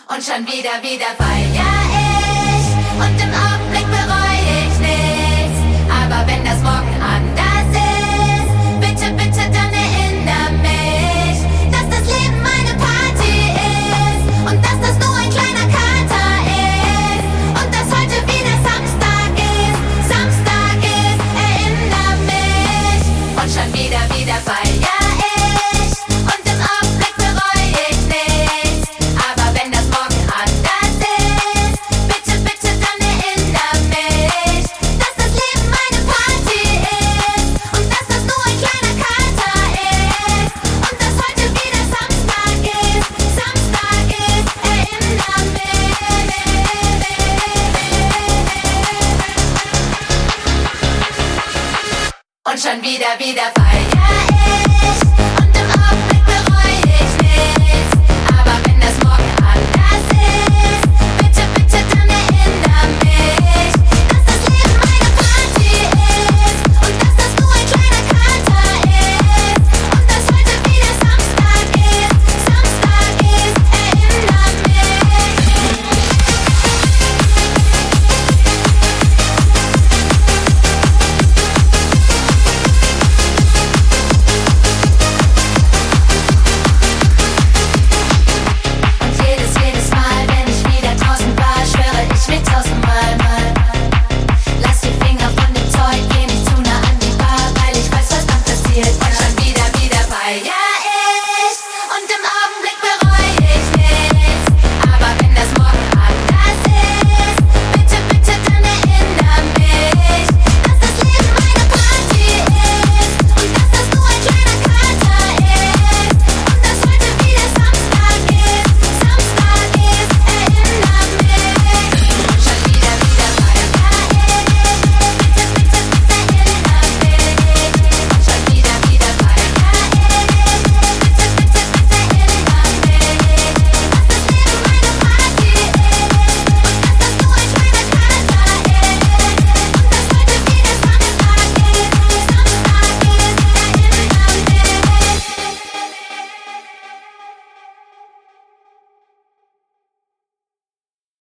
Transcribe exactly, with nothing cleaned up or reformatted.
Und schon wieder, wieder feier ich. Und im Augenblick bereue ich nichts. Aber wenn das morgen anders ist, bitte, bitte dann erinnere mich, dass das Leben meine Party ist. Und dass das nur ein kleiner Kater ist. Und dass heute wieder Samstag ist. Samstag ist, erinnere mich. Und schon wieder, wieder feier ich. Und im Augenblick bereue ich nichts. Aber wenn das morgen anders ist, bitte, bitte dann erinnere mich, dass das Leben meine Party ist. Und dass das nur ein kleiner Kater ist. Und dass heute wieder Samstag ist. Samstag ist, erinnere mich. Und schon wieder, wieder feiern.